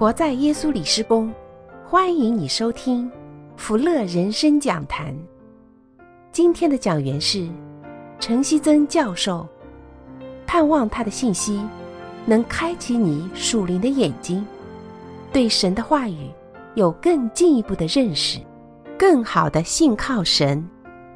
活在耶稣里施工，欢迎你收听福乐人生讲坛。今天的讲员是陈希曾教授，盼望他的信息能开启你属灵的眼睛，对神的话语有更进一步的认识，更好的信靠神。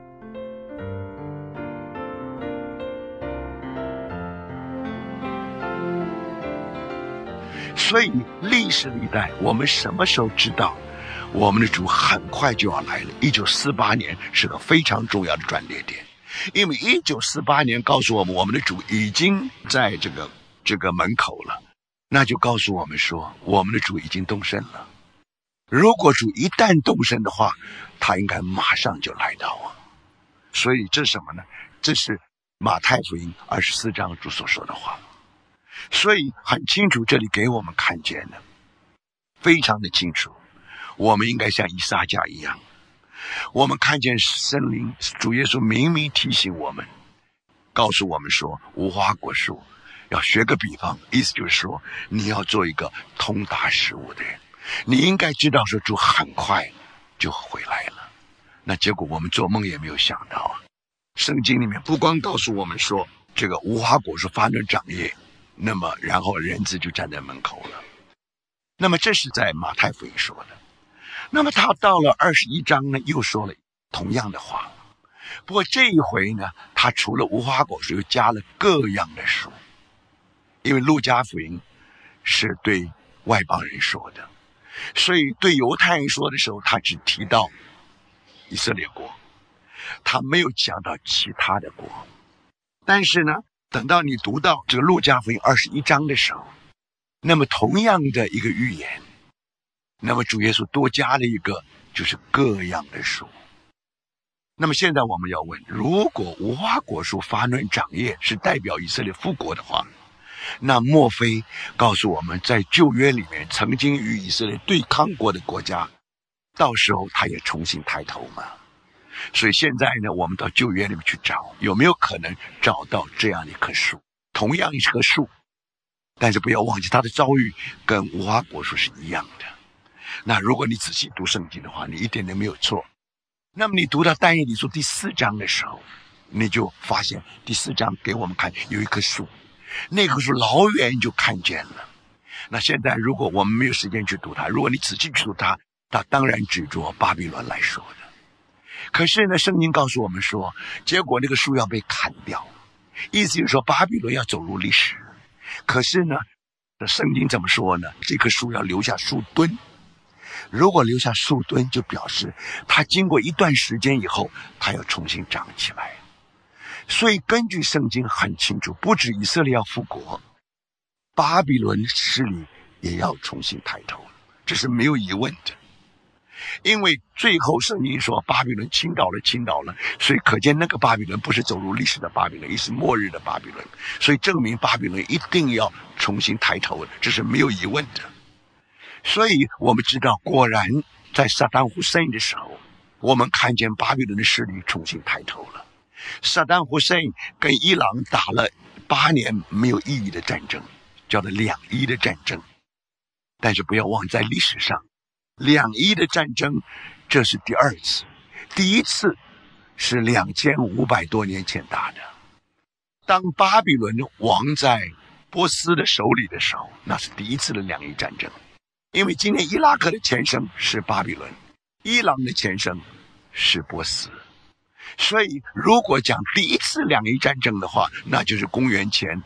所以历史历代，我们什么时候知道我们的主很快就要来了？1948年是个非常重要的转捩点，因为1948年告诉我们，我们的主已经在这个门口了，那就告诉我们说，我们的主已经动身了。如果主一旦动身的话，他应该马上就来到啊。所以这是什么呢？这是马太福音24章主所说的话。所以很清楚，这里给我们看见了，非常的清楚。我们应该像以撒家一样，我们看见圣灵主耶稣明明提醒我们，告诉我们说，无花果树要学个比方，意思就是说，你要做一个通达事物的人，你应该知道说主很快就回来了。那结果我们做梦也没有想到啊，圣经里面不光告诉我们说这个无花果树发嫩长叶，那么然后人子就站在门口了。那么这是在马太福音说的。那么他到了21章呢，又说了同样的话。不过这一回呢，他除了无花果树又加了各样的树。因为路加福音是对外邦人说的，所以对犹太人说的时候，他只提到以色列国，他没有讲到其他的国。但是呢，等到你读到这个路加福音21章的时候，那么同样的一个预言，那么主耶稣多加了一个，就是各样的树。那么现在我们要问，如果无花果树发嫩长叶是代表以色列复国的话，那莫非告诉我们，在旧约里面曾经与以色列对抗过的国家，到时候他也重新抬头吗？所以现在呢，我们到旧约里面去找，有没有可能找到这样一棵树，同样一棵树，但是不要忘记它的遭遇跟无花果树是一样的。那如果你仔细读圣经的话，你一点都没有错。那么你读到但以理书第4章的时候，你就发现第4章给我们看有一棵树，那棵树老远就看见了。那现在如果我们没有时间去读它，如果你仔细去读它，它当然指着巴比伦来说的。可是呢，圣经告诉我们说，结果那个树要被砍掉，意思就是说巴比伦要走入历史。可是呢，圣经怎么说呢？这棵树要留下树墩。如果留下树墩，就表示它经过一段时间以后，它要重新长起来。所以根据圣经很清楚，不止以色列要复国，巴比伦势力也要重新抬头，这是没有疑问的。因为最后圣经说巴比伦倾倒了，所以可见那个巴比伦不是走入历史的巴比伦，也是末日的巴比伦，所以证明巴比伦一定要重新抬头，这是没有疑问的。所以我们知道，果然在萨达姆胡塞因的时候，我们看见巴比伦的势力重新抬头了。萨达姆胡塞因跟伊朗打了8年没有意义的战争，叫做2·1的战争。但是不要忘，在历史上2·1的战争这是第2次，第一次是2500多年前打的。当巴比伦亡在波斯的手里的时候，那是第一次的2·1战争。因为今天伊拉克的前身是巴比伦，伊朗的前身是波斯，所以如果讲第一次2·1战争的话，那就是公元前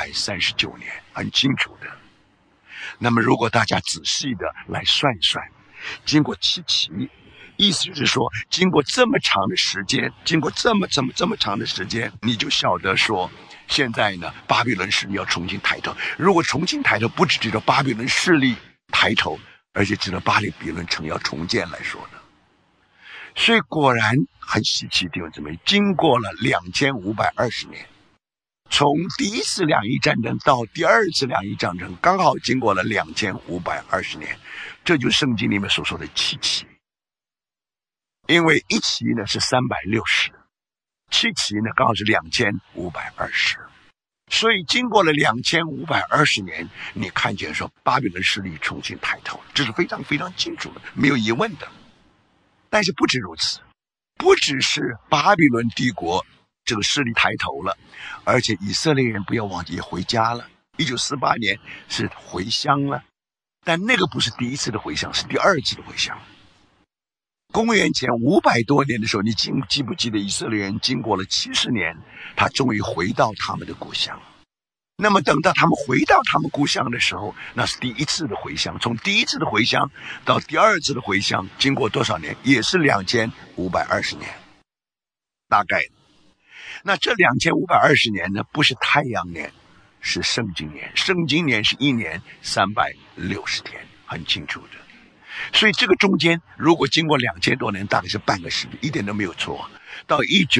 539年，很清楚的。那么如果大家仔细的来算一算，经过7期，意思就是说，经过这么长的时间，经过这么长的时间，你就晓得说，现在呢，巴比伦势力要重新抬头。如果重新抬头，不只指着巴比伦势力抬头，而且指着巴比伦城要重建来说的。所以果然很稀奇，弟兄姊妹，经过了2520年，从第一次2·1战争到第2次2·1战争，刚好经过了2520年，这就是圣经里面所说的7期。因为1期呢是360，7期呢刚好是2520。 所以经过了2520年，你看见说巴比伦势力重新抬头，这是非常非常清楚的，没有疑问的。但是不止如此，不只是巴比伦帝国这个势力抬头了，而且以色列人不要忘记也回家了。1948年是回乡了，但那个不是第一次的回乡，是第二次的回乡。公元前500多年的时候，你记不记得以色列人经过了70年，他终于回到他们的故乡。那么等到他们回到他们故乡的时候，那是第一次的回乡。从第一次的回乡到第二次的回乡，经过多少年？也是2520年，大概。那这2520年呢，不是太阳年，是圣经年。圣经年是1年360天，很清楚的。所以这个中间如果经过2000多年，大概是半个世纪，一点都没有错。到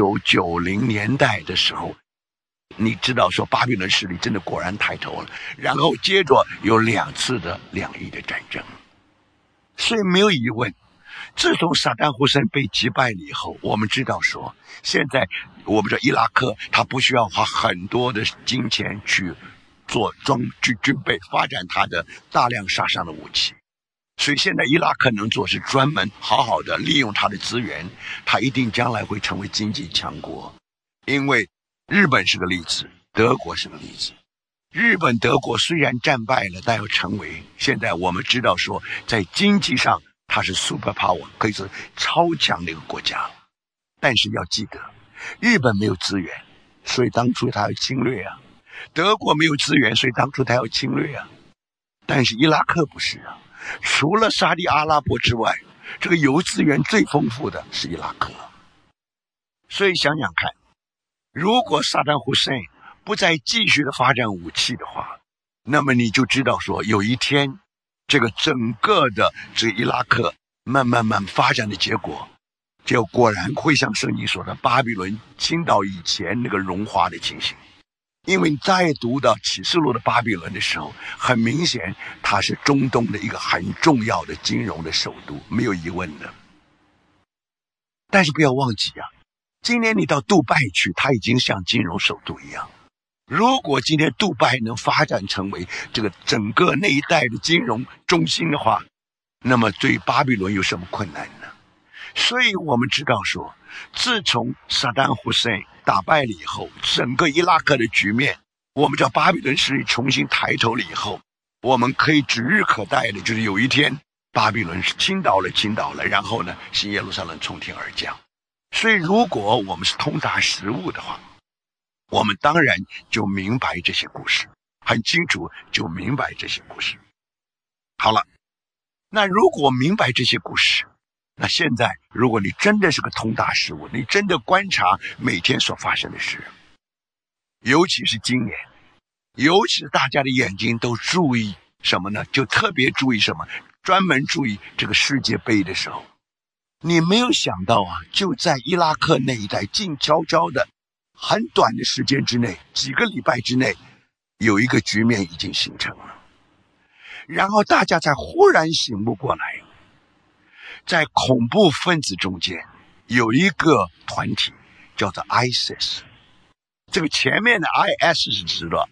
1990年代的时候，你知道说巴比伦势力真的果然抬头了，然后接着有2次的两伊的战争。所以没有疑问，自从萨达姆胡塞被击败了以后，我们知道说现在我们的伊拉克他不需要花很多的金钱去做军备，发展他的大量杀伤的武器。所以现在伊拉克能做是专门好好的利用它的资源，它一定将来会成为经济强国。因为日本是个例子，德国是个例子。日本德国虽然战败了，但要成为现在我们知道说在经济上它是 super power， 可以说超强的一个国家。但是要记得，日本没有资源，所以当初它要侵略啊。德国没有资源，所以当初它要侵略啊。但是伊拉克不是啊，除了沙地阿拉伯之外，这个油资源最丰富的是伊拉克。所以想想看，如果萨达姆胡塞不再继续的发展武器的话，那么你就知道说有一天这个整个的这个伊拉克慢慢发展的结果，就果然会像圣经说的巴比伦倾倒以前那个荣华的情形。因为你再读到启示录的巴比伦的时候，很明显它是中东的一个很重要的金融的首都，没有疑问的。但是不要忘记啊，今年你到杜拜去，它已经像金融首都一样。如果今天杜拜能发展成为这个整个那一带的金融中心的话，那么对巴比伦有什么困难呢？所以我们知道说，自从萨达姆胡塞打败了以后，整个伊拉克的局面，我们叫巴比伦势力重新抬头了以后，我们可以指日可待的就是有一天巴比伦是倾倒了，然后呢新耶路撒冷从天而降。所以如果我们是通达实务的话，我们当然就明白这些故事，很清楚就明白这些故事。好了，那如果明白这些故事，那现在如果你真的是个通达实务，你真的观察每天所发生的事，尤其是今年，尤其是大家的眼睛都注意什么呢？就特别注意什么？专门注意这个世界杯的时候，你没有想到啊，就在伊拉克那一带静悄悄的很短的时间之内，几个礼拜之内，有一个局面已经形成了。然后大家才忽然醒悟过来，在恐怖分子中间有一个团体叫做 ISIS。 这个前面的 IS 是指的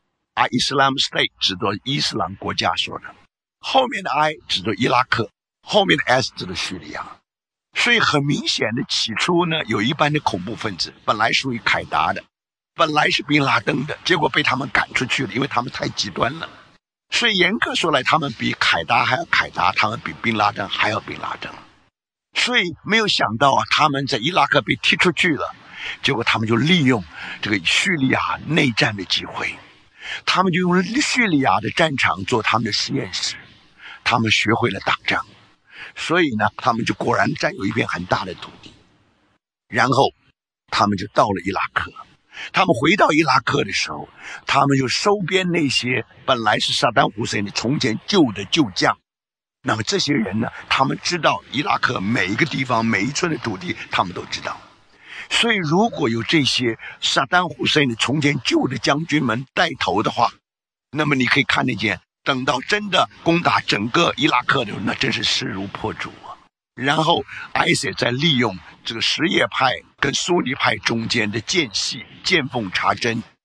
Islam State， 指的伊斯兰国家说的，后面的 I 指的伊拉克，后面的 S 指的叙利亚。所以很明显的，起初呢有一班的恐怖分子本来属于凯达的，本来是宾拉登的，结果被他们赶出去了，因为他们太极端了。所以严格说来，他们比凯达还要凯达，他们比宾拉登还要宾拉登。所以没有想到啊，他们在伊拉克被踢出去了，结果他们就利用这个叙利亚内战的机会，他们就用叙利亚的战场做他们的实验室，他们学会了打仗。所以呢，他们就果然占有一片很大的土地，然后他们就到了伊拉克。他们回到伊拉克的时候，他们就收编那些本来是萨达姆胡塞的从前旧的旧将。那么这些人呢，他们知道伊拉克每一个地方每一寸的土地他们都知道。所以如果有这些萨达姆胡塞的从前旧的将军们带头的话，那么你可以看得见，等到真的攻打整个伊拉克的时候，那真是势如破竹啊。然后 ISIS 在利用这个什叶派跟苏尼派中间的间隙，见缝插针，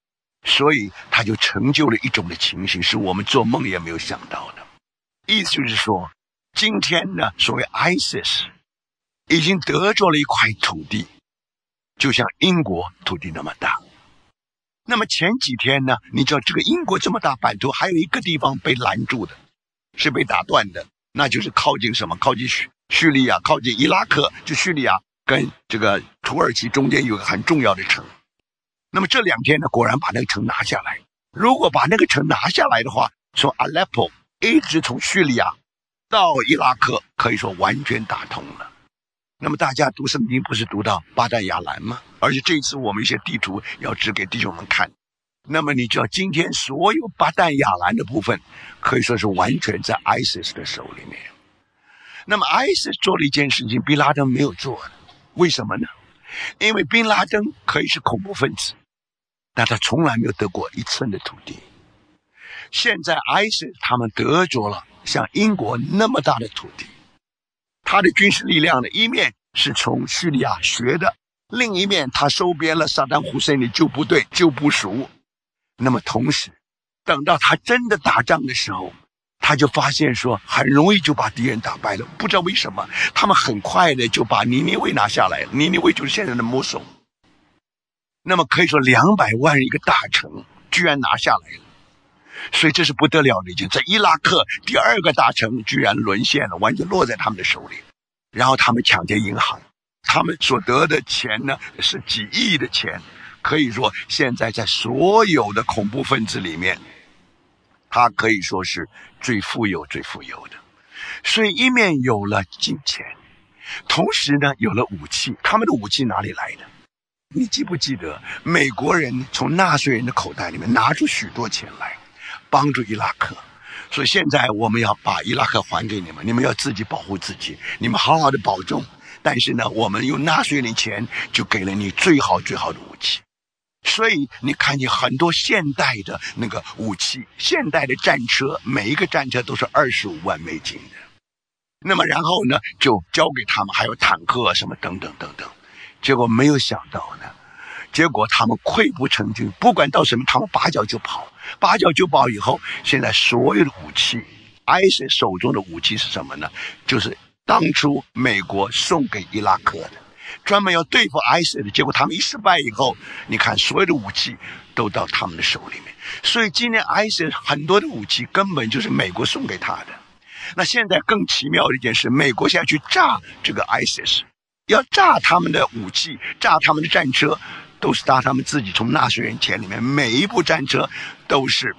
所以他就成就了一种的情形，是我们做梦也没有想到的。意思就是说，今天呢，所谓 ISIS 已经得着了一块土地，就像英国土地那么大。那么前几天呢，你知道这个英国这么大版图，还有一个地方被拦住的，是被打断的，那就是靠近什么？靠近叙利亚，靠近伊拉克，就叙利亚跟这个土耳其中间有个很重要的城。那么这2天呢，果然把那个城拿下来。如果把那个城拿下来的话，从 Aleppo 一直从叙利亚到伊拉克，可以说完全打通了。那么大家读圣经不是读到巴旦亚兰吗？而且这次我们一些地图要指给弟兄们看。那么你知道今天所有巴旦亚兰的部分，可以说是完全在 ISIS 的手里面。那么 ISIS 做了一件事情，宾拉登没有做的，为什么呢？因为宾拉登可以是恐怖分子，但他从来没有得过1寸的土地。现在 ISIS 他们得着了像英国那么大的土地，他的军事力量呢，一面是从叙利亚学的，另一面他收编了萨达姆胡塞尼旧部队旧部属。那么同时等到他真的打仗的时候，他就发现说很容易就把敌人打败了。不知道为什么他们很快的就把尼尼微拿下来了，尼尼微就是现在的摩索。那么可以说200万人一个大城居然拿下来了，所以这是不得了的一件。在伊拉克第2个大城居然沦陷了，完全落在他们的手里。然后他们抢劫银行，他们所得的钱呢是几亿的钱，可以说现在在所有的恐怖分子里面，他可以说是最富有的。所以一面有了金钱，同时呢有了武器。他们的武器哪里来的？你记不记得美国人从纳税人的口袋里面拿出许多钱来帮助伊拉克？所以现在我们要把伊拉克还给你们，你们要自己保护自己，你们好好的保重。但是呢，我们用纳税人钱就给了你最好的武器。所以你看见很多现代的那个武器，现代的战车，每一个战车都是$25万的。那么然后呢就交给他们，还有坦克什么等等。结果没有想到呢，结果他们溃不成军，不管到什么他们拔脚就跑以后，现在所有的武器 ISIS 手中的武器是什么呢？就是当初美国送给伊拉克的，专门要对付 ISIS 的。结果他们一失败以后，你看所有的武器都到他们的手里面。所以今天 ISIS 很多的武器根本就是美国送给他的。那现在更奇妙的一件事，美国现在去炸这个 ISIS， 要炸他们的武器，炸他们的战车，都是打他们自己从纳税人钱里面，每一部战车都是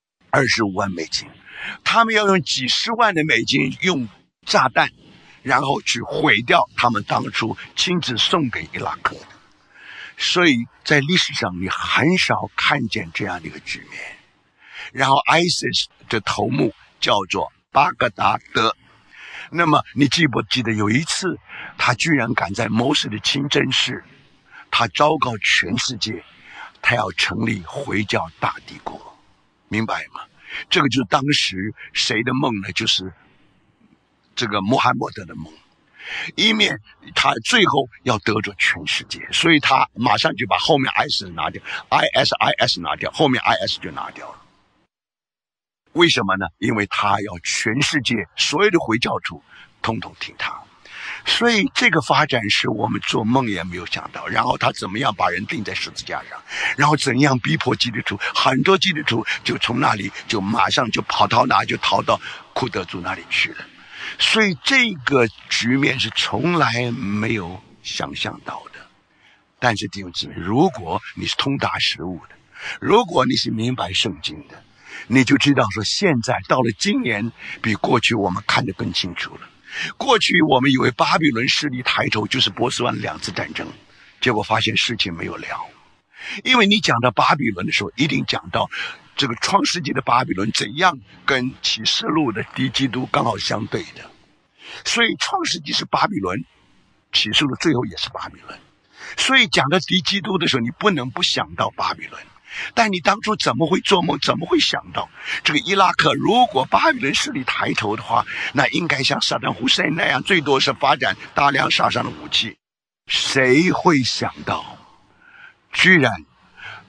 $25万。他们要用几十万的美金用炸弹，然后去毁掉他们当初亲自送给伊拉克的。所以在历史上你很少看见这样的一个局面。然后 ISIS 的头目叫做巴格达德。那么你记不记得有一次他居然敢在摩斯的清真寺，他昭告全世界，他要成立回教大帝国，明白吗？这个就是当时谁的梦呢？就是这个穆罕默德的梦。一面他最后要得着全世界，所以他马上就把后面 IS 拿掉， IS 拿掉，后面 IS 就拿掉了。为什么呢？因为他要全世界所有的回教徒统统听他。所以这个发展是我们做梦也没有想到。然后他怎么样把人钉在十字架上，然后怎样逼迫基督徒，很多基督徒就从那里就马上就跑到哪，就逃到库德族那里去了。所以这个局面是从来没有想象到的。但是弟兄姊妹，如果你是通达实务的，如果你是明白圣经的，你就知道说现在到了今年比过去我们看得更清楚了。过去我们以为巴比伦势力抬头就是波斯湾2次战争，结果发现事情没有了。因为你讲到巴比伦的时候，一定讲到这个创世纪的巴比伦怎样跟启示录的敌基督刚好相对的。所以创世纪是巴比伦，启示录最后也是巴比伦。所以讲到敌基督的时候，你不能不想到巴比伦。但你当初怎么会做梦，怎么会想到这个伊拉克如果巴比伦势力抬头的话，那应该像萨达姆胡塞那样，最多是发展大量杀伤的武器。谁会想到居然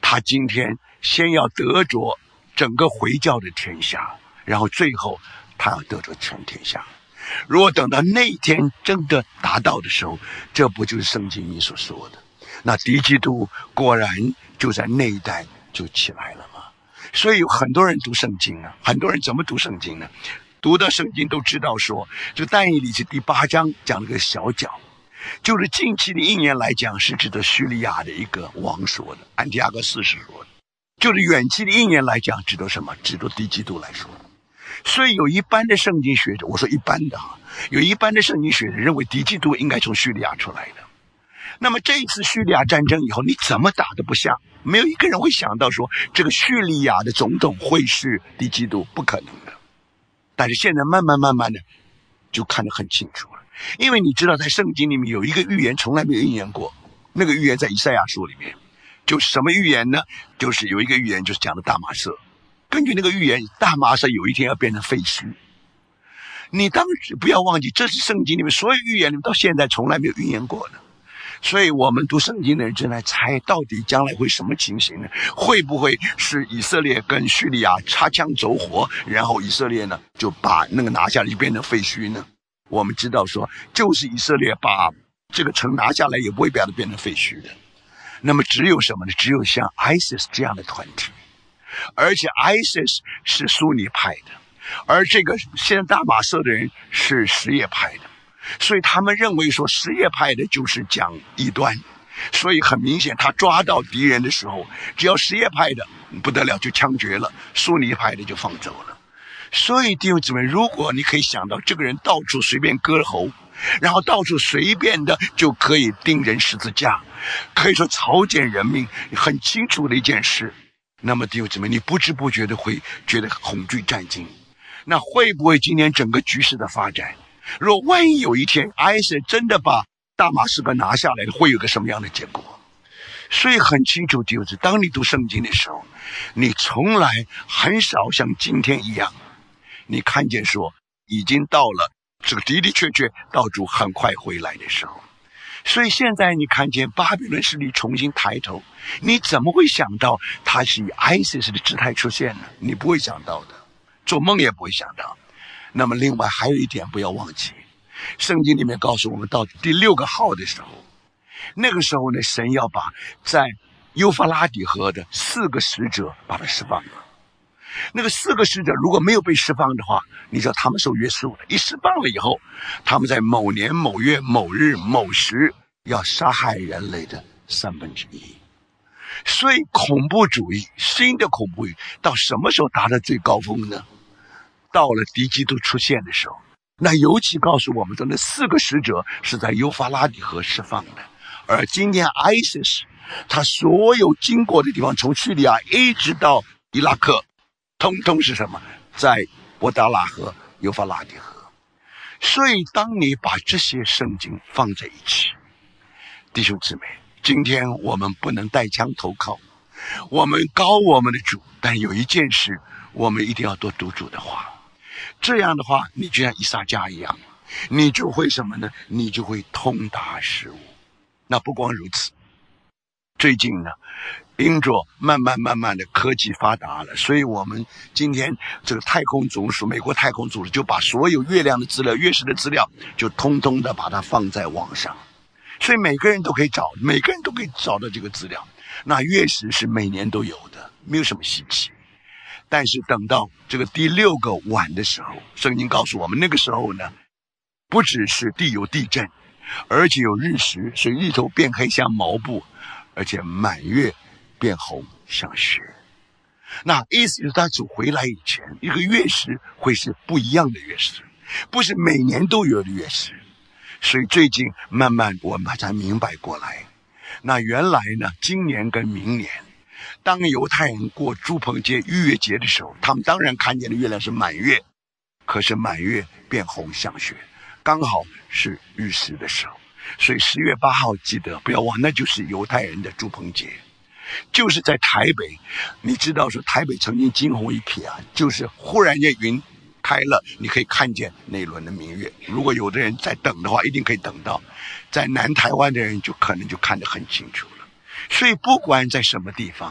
他今天先要得着整个回教的天下，然后最后他要得着全天下。如果等到那一天真的达到的时候，这不就是圣经里所说的，那敌基督果然就在那一代就起来了嘛。所以有很多人读圣经啊，很多人怎么读圣经呢？读到圣经都知道说，这但以理记第8章讲了个小角，就是近期的1年来讲是指的叙利亚的一个王说的，安提阿哥4世说的，就是远期的1年来讲指的什么？指的敌基督来说。所以有一般的圣经学者，我说一般的有一般的圣经学者认为敌基督应该从叙利亚出来的。那么这一次叙利亚战争以后，你怎么打都不下，没有一个人会想到说这个叙利亚的总统会是敌基督，不可能的。但是现在慢慢的就看得很清楚了，因为你知道在圣经里面有一个预言从来没有应验过，那个预言在以赛亚书里面，就是什么预言呢？就是有一个预言就是讲的大马色，根据那个预言，大马色有一天要变成废墟。你当时不要忘记，这是圣经里面所有预言里面到现在从来没有预言过的。所以我们读圣经的人正在猜，到底将来会什么情形呢？会不会是以色列跟叙利亚擦枪走火，然后以色列呢就把那个拿下来就变成废墟呢？我们知道说，就是以色列把这个城拿下来，也不会把它变成废墟的。那么只有什么呢？只有像 ISIS 这样的团体，而且 ISIS 是苏尼派的，而这个现在大马色的人是什叶派的。所以他们认为说什叶派的就是讲异端，所以很明显他抓到敌人的时候，只要什叶派的不得了就枪决了，苏尼派的就放走了。所以弟兄姊妹，如果你可以想到这个人到处随便割喉，然后到处随便的就可以钉人十字架，可以说草菅人命，很清楚的一件事，那么弟兄姊妹，你不知不觉的会觉得恐惧战惊。那会不会今天整个局势的发展，如果万一有一天 ISIS 真的把大马士革拿下来，会有个什么样的结果？所以很清楚，就是当你读圣经的时候，你从来很少像今天一样，你看见说已经到了这个的的确确到主很快回来的时候。所以现在你看见巴比伦势力重新抬头，你怎么会想到它是以 ISIS 的姿态出现呢？你不会想到的，做梦也不会想到。那么另外还有一点不要忘记，圣经里面告诉我们，到第6个号的时候，那个时候呢，神要把在幼发拉底河的4个使者把他释放了。那个4个使者如果没有被释放的话，你知道他们受约束的，一释放了以后，他们在某年某月某日某时要杀害人类的1/3。所以恐怖主义，新的恐怖主义到什么时候达到最高峰呢？到了敌基督出现的时候。那尤其告诉我们说，那4个使者是在幼发拉底河释放的。而今天 ISIS 他所有经过的地方，从叙利亚一直到伊拉克，通通是什么？在伯达拉河、幼发拉底河。所以当你把这些圣经放在一起，弟兄姊妹，今天我们不能带枪投靠，我们高我们的主，但有一件事我们一定要多读主的话。这样的话，你就像以撒迦一样，你就会什么呢？你就会通达事物。那不光如此，最近呢，因着慢慢的科技发达了，所以我们今天这个太空总署，美国太空总署就把所有月亮的资料、月食的资料，就通通的把它放在网上，所以每个人都可以找，每个人都可以找到这个资料。那月食是每年都有的，没有什么稀奇。但是等到这个第6个晚的时候，圣经告诉我们，那个时候呢，不只是地有地震，而且有日食，所以日头变黑像毛布，而且满月变红像雪。那意思就是他主回来以前，一个月食会是不一样的月食，不是每年都有的月食。所以最近慢慢我们才明白过来，那原来呢，今年跟明年，当犹太人过住棚节、逾越节的时候，他们当然看见的月亮是满月，可是满月变红像雪，刚好是日食的时候。所以10月8号记得不要忘，那就是犹太人的住棚节，就是在台北。你知道说台北曾经惊鸿一瞥啊，就是忽然间云开了，你可以看见那一轮的明月。如果有的人在等的话，一定可以等到。在南台湾的人就可能就看得很清楚了。所以不管在什么地方，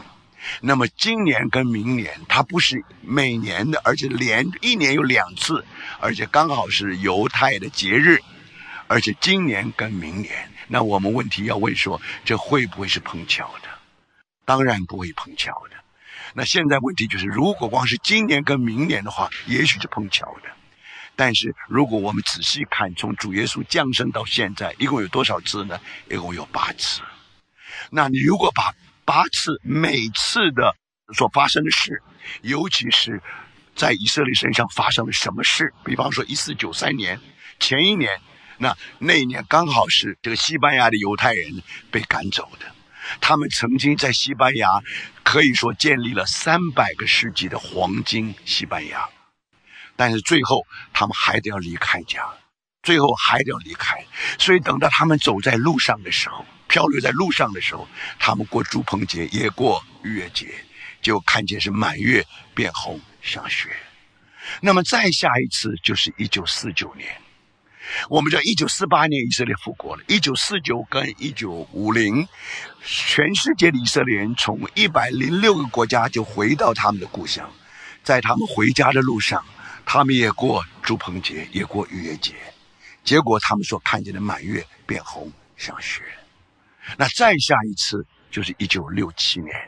那么今年跟明年它不是每年的，而且一年有2次，而且刚好是犹太的节日，而且今年跟明年，那我们问题要问说，这会不会是碰巧的？当然不会碰巧的。那现在问题就是，如果光是今年跟明年的话，也许是碰巧的。但是如果我们仔细看，从主耶稣降生到现在一共有多少次呢？一共有8次。那你如果把8次每次的所发生的事，尤其是在以色列身上发生了什么事，比方说1493年前一年，那一年刚好是这个西班牙的犹太人被赶走的，他们曾经在西班牙可以说建立了300个世纪的黄金西班牙，但是最后他们还得要离开家，最后还得要离开。所以等到他们走在路上的时候，漂流在路上的时候，他们过住棚节也过逾越节，就看见是满月变红像雪。那么再下一次就是1949年，我们知道1948年以色列复国了，1949跟1950，全世界的以色列人从106个国家就回到他们的故乡，在他们回家的路上，他们也过住棚节，也过逾越节，结果他们所看见的满月变红像雪。那再下一次就是1967年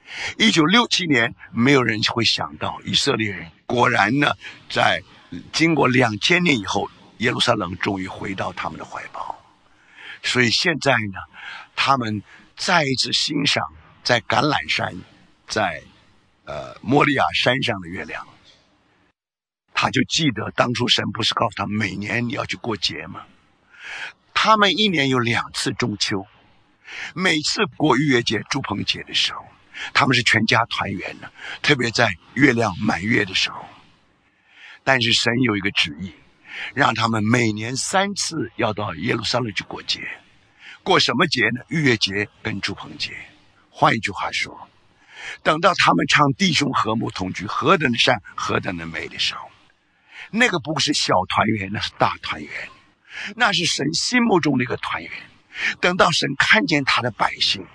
，1967年没有人会想到以色列人果然呢，在经过2000年以后，耶路撒冷终于回到他们的怀抱。所以现在呢，他们再一次欣赏在橄榄山，在摩利亚山上的月亮。他就记得当初神不是告诉他每年你要去过节吗？他们一年有2次中秋，每次过逾越节住棚节的时候，他们是全家团圆的，特别在月亮满月的时候。但是神有一个旨意，让他们每年3次要到耶路撒冷去过节。过什么节呢？逾越节跟住棚节。换一句话说，等到他们唱弟兄和睦同居，何等的善，何等的美的时候，那个不是小团圆，那是大团圆，那是神心目中的一个团圆。等到神看见他的百姓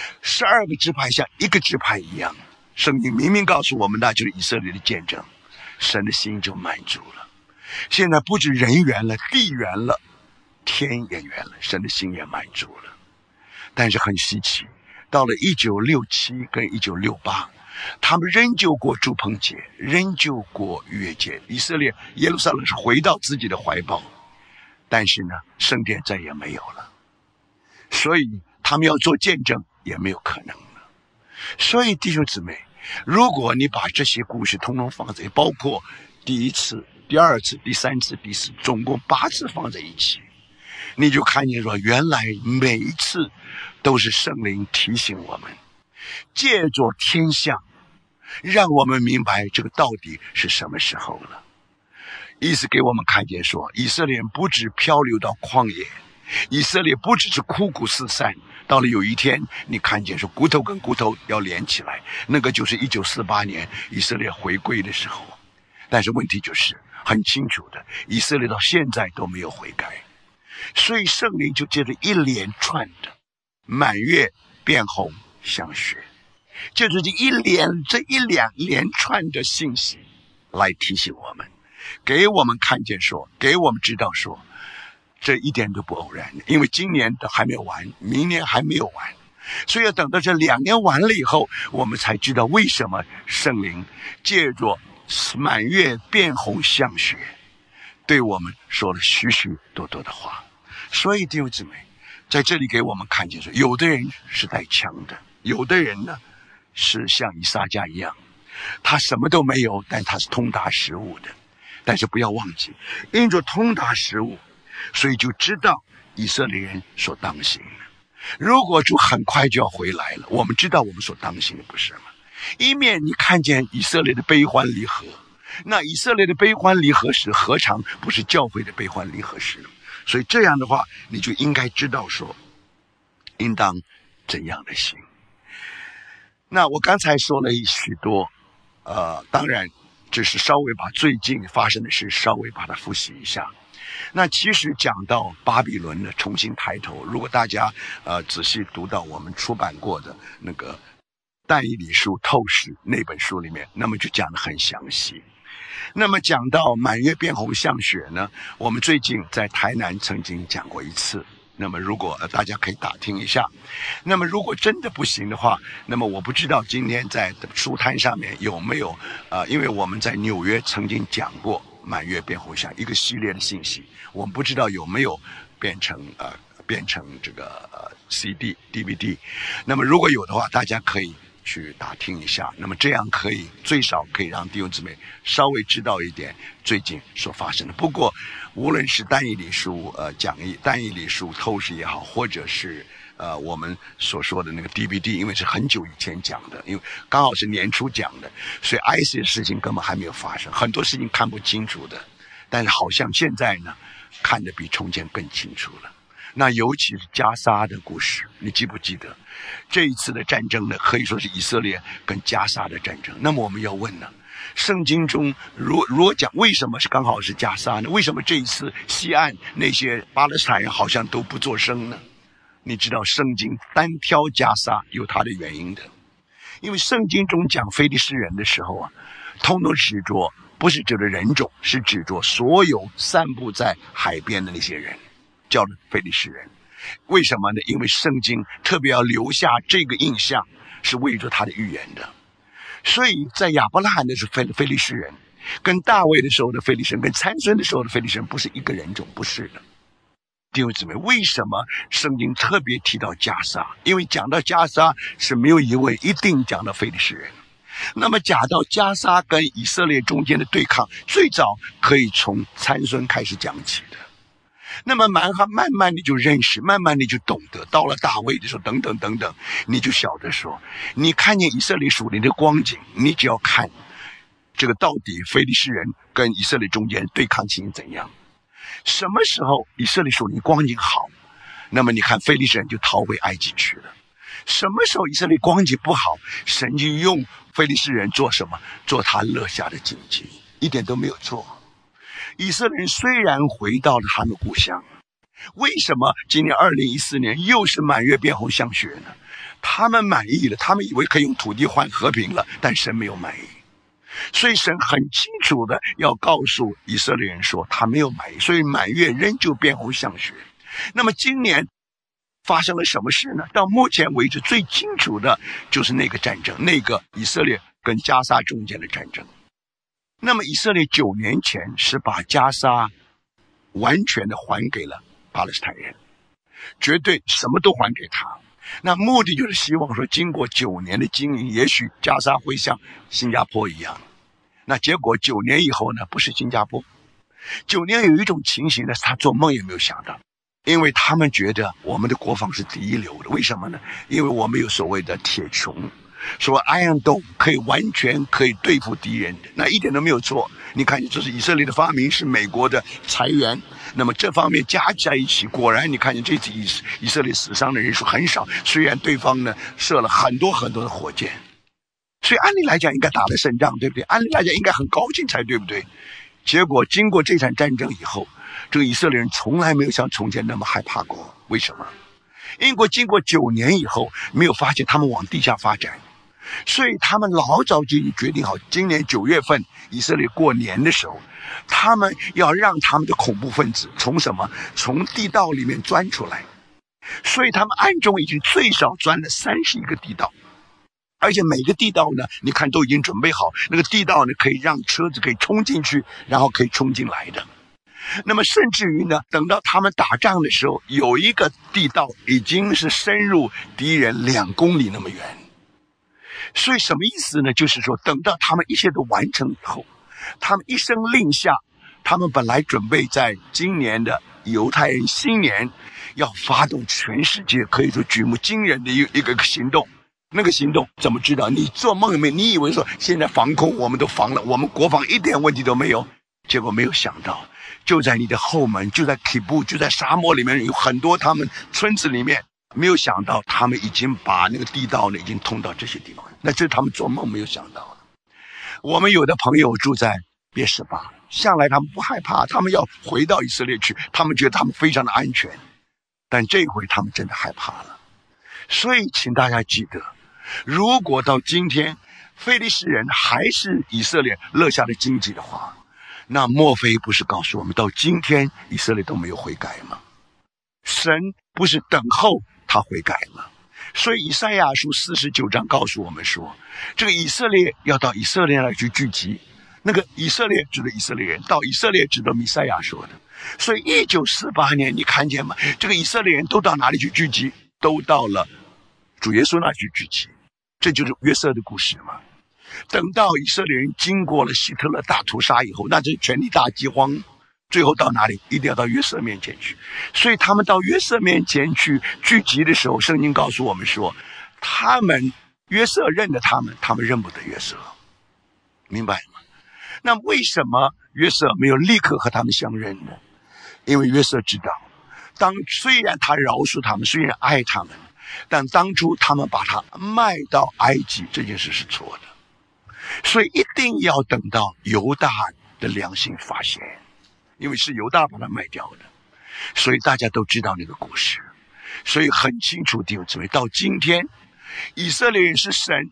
，12个支派像一个支派一样，圣经明明告诉我们，那就是以色列的见证，神的心就满足了。现在不止人圆了，地圆了，天也圆了，神的心也满足了。但是很稀奇，到了1967跟1968，他们仍旧过住棚节，仍旧过逾越节，以色列耶路撒冷是回到自己的怀抱，但是呢，圣殿再也没有了，所以他们要做见证也没有可能了。所以弟兄姊妹，如果你把这些故事通通放在，包括第1次、第2次、第3次、第4，总共8次放在一起，你就看见说，原来每一次都是圣灵提醒我们，借着天象让我们明白这个到底是什么时候了。意思给我们看见说，以色列人不止漂流到旷野，以色列不只是枯骨四散，到了有一天你看见说骨头跟骨头要连起来，那个就是1948年以色列回归的时候。但是问题就是很清楚的，以色列到现在都没有悔改，所以圣灵就借着一连串的满月变红像雪，就是这一连串的信息来提醒我们，给我们看见说，给我们知道说，这一点都不偶然，因为今年都还没有完，明年还没有完，所以要等到这2年完了以后，我们才知道为什么圣灵借着满月变红像雪对我们说了许许多多的话。所以弟兄姊妹，在这里给我们看见说，有的人是带枪的，有的人呢是像以撒迦一样，他什么都没有，但他是通达食物的。但是不要忘记，因着通达食物，所以就知道以色列人所当行的。如果主很快就要回来了，我们知道我们所当行的不是吗？一面你看见以色列的悲欢离合，那以色列的悲欢离合时，何尝不是教会的悲欢离合时？所以这样的话，你就应该知道说，应当怎样的行。那我刚才说了许多，当然只是稍微把最近发生的事稍微把它复习一下。那其实讲到巴比伦的重新抬头，如果大家仔细读到我们出版过的那个但以理书透视那本书里面，那么就讲得很详细。那么讲到满月变红像雪呢，我们最近在台南曾经讲过一次，那么如果大家可以打听一下。那么如果真的不行的话，那么我不知道今天在书摊上面有没有因为我们在纽约曾经讲过满月变红像一个系列的信息，我们不知道有没有变成这个CD DVD。那么如果有的话，大家可以去打听一下，那么这样最少可以让弟兄姊妹稍微知道一点最近所发生的。不过无论是但以理书讲义、但以理书透视也好，或者是我们所说的那个 DVD， 因为是很久以前讲的，因为刚好是年初讲的，所以一些事情根本还没有发生，很多事情看不清楚的，但是好像现在呢看得比从前更清楚了。那尤其是加沙的故事，你记不记得这一次的战争呢，可以说是以色列跟加沙的战争。那么我们要问呢，圣经中如果讲为什么是刚好是加沙呢？为什么这一次西岸那些巴勒斯坦人好像都不作声呢？你知道圣经单挑加沙有它的原因的，因为圣经中讲非利士人的时候通通指着不是指着人种，是指着所有散布在海边的那些人，叫做非利士人。为什么呢？因为圣经特别要留下这个印象，是为着他的预言的。所以在亚伯拉罕的时候非利士人，跟大卫的时候的非利士人，跟参孙的时候的非利士人不是一个人种，不是的。弟兄姊妹，为什么圣经特别提到加沙？因为讲到加沙是没有疑问一定讲到非利士人。那么讲到加沙跟以色列中间的对抗，最早可以从参孙开始讲起的。那么慢慢你就认识，慢慢你就懂得，到了大卫的时候等等等等，你就晓得说，你看见以色列属灵的光景，你只要看这个到底非利士人跟以色列中间对抗情形怎样。什么时候以色列属灵光景好，那么你看非利士人就逃回埃及去了。什么时候以色列光景不好，神就用非利士人做什么？做他乐下的荆棘，一点都没有错。以色列人虽然回到了他们故乡，为什么今年2014年又是满月变红像雪呢？他们满意了，他们以为可以用土地换和平了，但神没有满意。所以神很清楚的要告诉以色列人说他没有满意，所以满月仍旧变红像雪。那么今年发生了什么事呢？到目前为止最清楚的就是那个战争，那个以色列跟加沙中间的战争。那么以色列9年前是把加沙完全的还给了巴勒斯坦人，绝对什么都还给他。那目的就是希望说经过9年的经营，也许加沙会像新加坡一样。那结果9年以后呢，不是新加坡。9年有一种情形呢，他做梦也没有想到，因为他们觉得我们的国防是第一流的。为什么呢？因为我们有所谓的铁穹，说 Iron Dome 完全可以对付敌人的，那一点都没有错。你看，这是以色列的发明，是美国的裁员，那么这方面加在一起，果然你看见这次以色列死伤的人数很少，虽然对方呢射了很多很多的火箭，所以按理来讲应该打了胜仗，对不对？按理来讲应该很高兴才对不对？结果经过这场战争以后，这个以色列人从来没有像从前那么害怕过。为什么？因为经过9年以后，没有发现他们往地下发展，所以他们老早就决定好，今年9月份以色列过年的时候，他们要让他们的恐怖分子从什么？从地道里面钻出来。所以他们暗中已经最少钻了31个地道，而且每个地道呢，你看都已经准备好，那个地道呢可以让车子可以冲进去，然后可以冲进来的。那么甚至于呢，等到他们打仗的时候，有一个地道已经是深入敌人2公里那么远。所以什么意思呢？就是说等到他们一切都完成以后，他们一声令下，他们本来准备在今年的犹太人新年要发动全世界可以说举目惊人的一个行动。那个行动怎么知道？你做梦里面你以为说现在防空我们都防了，我们国防一点问题都没有，结果没有想到就在你的后门，就在基布，就在沙漠里面有很多他们村子里面，没有想到他们已经把那个地道呢已经通到这些地方，那这是他们做梦没有想到的。我们有的朋友住在别是巴，向来他们不害怕，他们要回到以色列去，他们觉得他们非常的安全，但这回他们真的害怕了。所以请大家记得， 如果到今天非利士人还是以色列勒下的荆棘的话，那莫非不是告诉我们到今天以色列都没有悔改吗？神不是等候他悔改吗？所以以赛亚书49章告诉我们说，这个以色列要到以色列那里去聚集。那个以色列指的以色列人，到以色列指的弥赛亚说的。所以1948年你看见吗？这个以色列人都到哪里去聚集？都到了主耶稣那里去聚集。这就是约瑟的故事嘛。等到以色列人经过了希特勒大屠杀以后，那这权力大饥荒，最后到哪里？一定要到约瑟面前去。所以他们到约瑟面前去聚集的时候，圣经告诉我们说，约瑟认得他们，他们认不得约瑟。明白吗？那为什么约瑟没有立刻和他们相认呢？因为约瑟知道，虽然他饶恕他们，虽然爱他们，但当初他们把他卖到埃及，这件事是错的。所以一定要等到犹大的良心发现，因为是犹大把他卖掉的。所以大家都知道那个故事，所以很清楚弟兄姊妹，到今天以色列人是神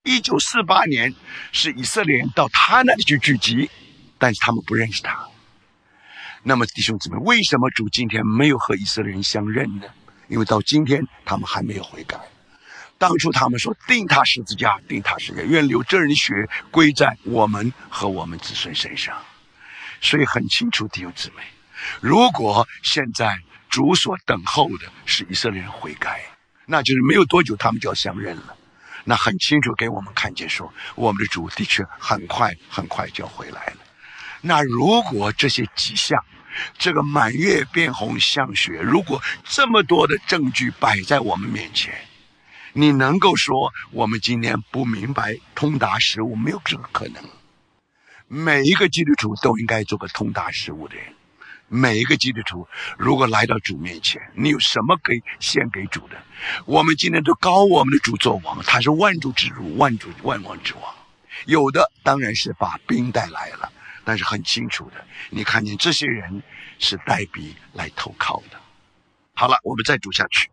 1948年是以色列人到他那里去聚集，但是他们不认识他。那么弟兄姊妹，为什么主今天没有和以色列人相认呢？因为到今天他们还没有悔改。当初他们说钉他十字架，钉他十字架，愿流这人的血归在我们和我们子孙身上。所以很清楚弟兄姊妹，如果现在主所等候的是以色列人悔改，那就是没有多久他们就要相认了。那很清楚给我们看见说，我们的主的确很快就要回来了。那如果这些迹象，这个满月变红像雪，如果这么多的证据摆在我们面前，你能够说我们今天不明白通达时务？没有这个可能。每一个基督徒都应该做个通达时务的人。每一个基督徒如果来到主面前，你有什么可以献给主的？我们今天都高我们的主做王，他是万主之主，万王之王。有的当然是把兵带来了，但是很清楚的，你看见这些人是带兵来投靠的。好了，我们再读下去。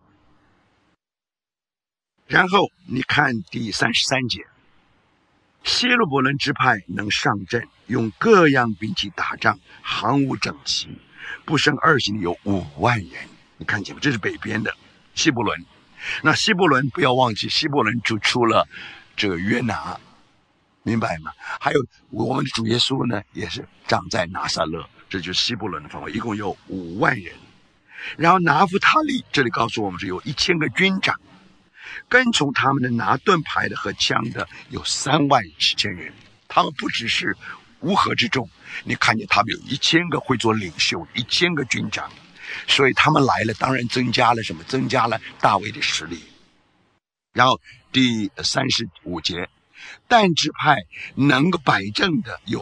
然后你看第33节，希勒伯伦支派能上阵，用各样兵器打仗，行伍整齐，不生二心的有5万人。你看见吗？这是北边的希伯伦。那希伯伦不要忘记，希伯伦就出了这个约拿，明白吗？还有我们的主耶稣呢，也是长在拿撒勒，这就是希伯伦的范围，一共有5万人。然后拿弗他利这里告诉我们是有1000个军长，跟从他们的拿盾牌的和枪的有37000人。他们不只是乌合之众，你看见他们有1000个会做领袖，1000个军长。所以他们来了，当然增加了什么？增加了大卫的实力。然后第35节，但支派能够摆阵的有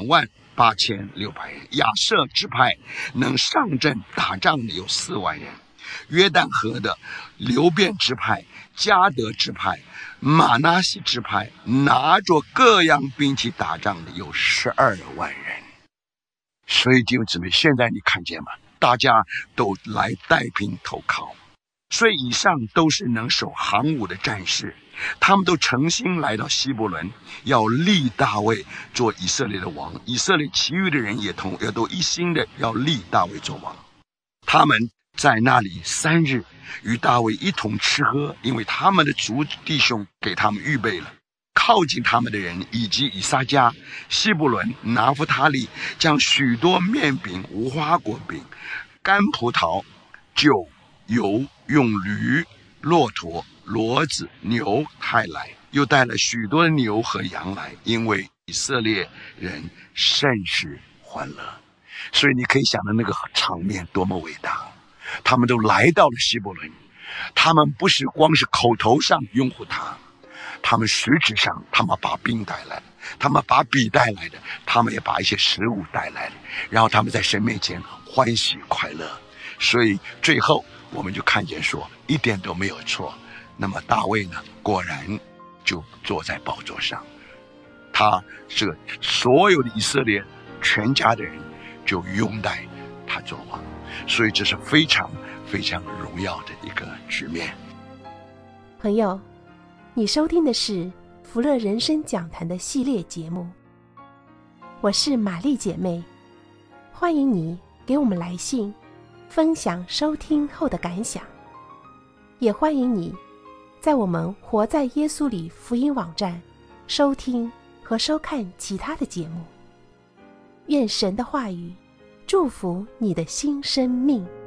28600人，亚设支派能上阵打仗的有4万人，约旦河的流便支派、迦得支派、马拿西支派拿着各样兵器打仗的有12万人。所以弟兄姊妹，现在你看见吗？大家都来带兵投靠。所以以上都是能守行伍的战士，他们都诚心来到希伯伦，要立大卫做以色列的王。以色列其余的人也都一心的要立大卫做王。他们在那里3日与大卫一同吃喝，因为他们的族弟兄给他们预备了。靠近他们的人以及以撒迦、希伯伦、拿弗他利将许多面饼、无花果饼、干葡萄、酒、油用驴、骆驼、骡子、牛带来，又带了许多的牛和羊来，因为以色列人甚是欢乐。所以你可以想到那个场面多么伟大。他们都来到了希伯伦，他们不是光是口头上拥护他，他们实质上他们把兵带来了，他们把笔带来的，他们也把一些食物带来了，然后他们在神面前欢喜快乐。所以最后我们就看见说一点都没有错。那么大卫呢，果然就坐在宝座上，他这个所有的以色列全家的人就拥戴他做王。所以这是非常非常荣耀的一个局面。 朋友， 你收听的是福乐人生讲坛的系列节目，我是玛丽姐妹，欢迎你给我们来信，分享收听后的感想，也欢迎你在我们活在耶稣里福音网站收听和收看其他的节目。愿神的话语祝福你的新生命。